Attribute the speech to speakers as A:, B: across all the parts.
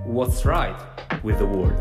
A: What's right with the world?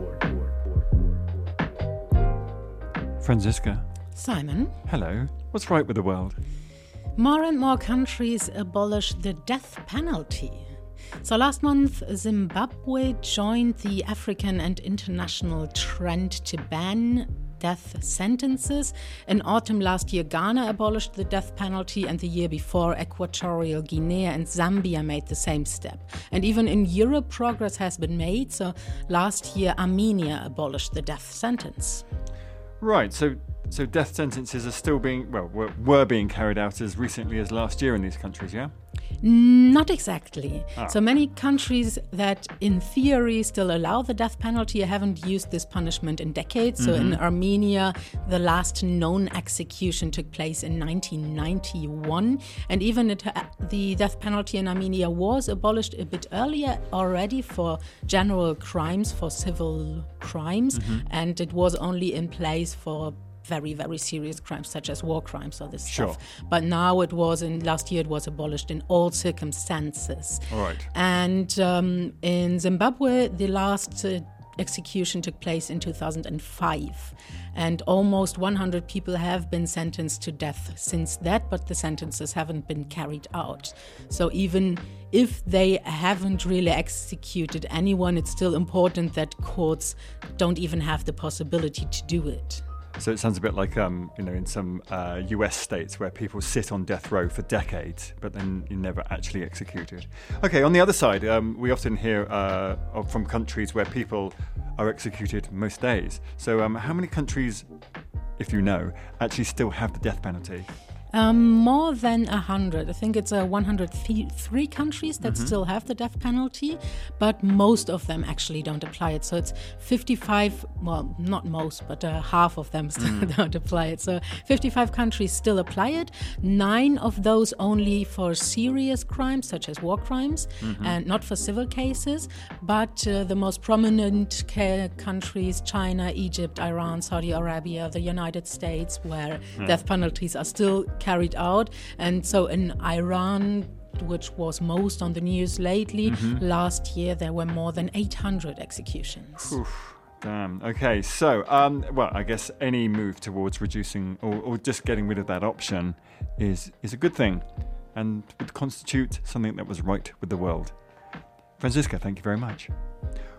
B: Franziska.
C: Simon.
B: Hello. What's right with the world?
C: More and more countries abolish the death penalty. So last month, Zimbabwe joined the African and international trend to ban death sentences. In autumn last year, Ghana abolished the death penalty, and the year before, Equatorial Guinea and Zambia made the same step. And even in Europe, progress has been made. So last year, Armenia abolished the death sentence.
B: Right, so death sentences are still were being carried out as recently as last year in these countries, yeah?
C: Not exactly. So many countries that in theory still allow the death penalty haven't used this punishment in decades. So in Armenia, the last known execution took place in 1991. And even the death penalty in Armenia was abolished a bit earlier already for general crimes, for civil crimes. And it was only in place for very, very serious crimes such as war crimes or this stuff. But now last year it was abolished in all circumstances.
B: All right.
C: And in Zimbabwe, the last execution took place in 2005. And almost 100 people have been sentenced to death since that, but the sentences haven't been carried out. So even if they haven't really executed anyone, it's still important that courts don't even have the possibility to do it.
B: So it sounds a bit like, in some US states where people sit on death row for decades, but then you're never actually executed. Okay, on the other side, we often hear from countries where people are executed most days. So how many countries, if you know, actually still have the death penalty?
C: More than 100. I think it's 103 countries that still have the death penalty, but most of them actually don't apply it. So it's 55, well, not most, but half of them still don't apply it. So 55 countries still apply it. 9 of those only for serious crimes, such as war crimes, and not for civil cases. But the most prominent countries, China, Egypt, Iran, Saudi Arabia, the United States, where death penalties are still carried out. And so in Iran, which was most on the news lately, last year there were more than 800 executions.
B: Oof, damn. Okay, so, I guess any move towards reducing or just getting rid of that option is a good thing and would constitute something that was right with the world. Franziska, thank you very much.